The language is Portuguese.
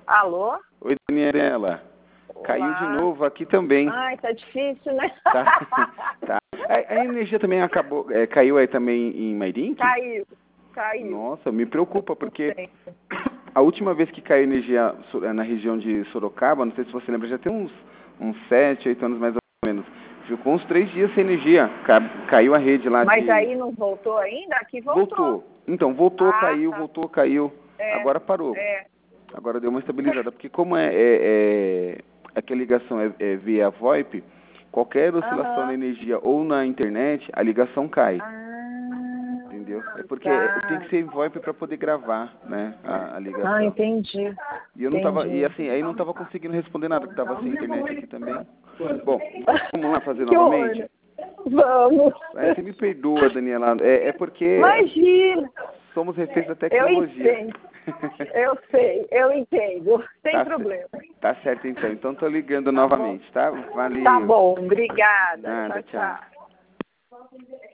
Alô? Oi, Daniela. Olá. Caiu de novo aqui também. Ai, tá difícil, né? Tá. A energia também acabou, caiu aí também em Mairink? Caiu. Nossa, me preocupa, porque a última vez que caiu energia na região de Sorocaba, não sei se você lembra, já tem uns 7, 8 anos mais ou menos. Ficou uns 3 dias sem energia. Caiu a rede lá. Mas aí não voltou ainda? Aqui voltou. Então, voltou, caiu, tá. voltou, caiu. Agora parou. Agora deu uma estabilizada. Porque como aqui a ligação é via VoIP, qualquer oscilação na energia ou na internet, a ligação cai. Entendeu? É porque tem que ser VoIP para poder gravar, né, a ligação. Ah, entendi. E eu não tava, e assim, aí não tava conseguindo responder nada, porque tava sem internet aqui também. Bom, vamos lá fazer novamente? Vamos. Você me perdoa, Daniela. É porque Imagina. somos reféns da tecnologia. Eu sei, eu entendo. Sem problema. Tá certo, então. Então tô ligando novamente, tá? Valeu. Tá bom, obrigada. Nada, tchau.